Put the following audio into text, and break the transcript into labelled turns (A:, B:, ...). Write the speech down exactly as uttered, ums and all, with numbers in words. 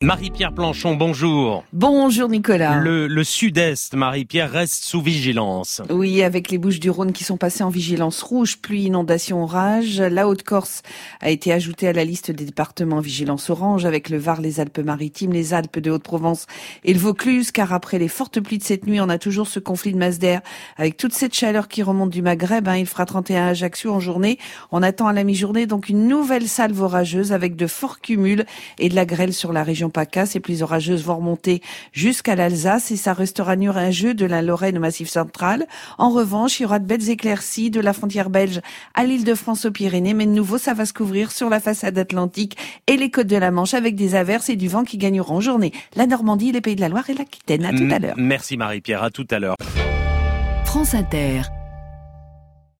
A: Marie-Pierre Planchon, bonjour.
B: Bonjour Nicolas.
A: Le, le sud-est, Marie-Pierre, reste sous vigilance.
B: Oui, avec les Bouches-du-Rhône qui sont passées en vigilance rouge, pluie, inondation, orage. La Haute-Corse a été ajoutée à la liste des départements en vigilance orange avec le Var, les Alpes-Maritimes, les Alpes de Haute-Provence et le Vaucluse, car après les fortes pluies de cette nuit, on a toujours ce conflit de masse d'air avec toute cette chaleur qui remonte du Maghreb. Hein, il fera trente et un à Ajaccio en journée. On attend à la mi-journée donc une nouvelle salve orageuse avec de forts cumuls et de la grêle sur la région PACA. Ces pluies orageuses vont remonter jusqu'à l'Alsace et ça restera nuageux de la Lorraine au Massif central. En revanche, il y aura de belles éclaircies de la frontière belge à l'Île-de-France aux Pyrénées, mais de nouveau, ça va se couvrir sur la façade atlantique et les côtes de la Manche avec des averses et du vent qui gagneront en journée la Normandie, les Pays de la Loire et l'Aquitaine. À tout à l'heure.
A: Merci Marie-Pierre, à tout à l'heure.
C: France Inter.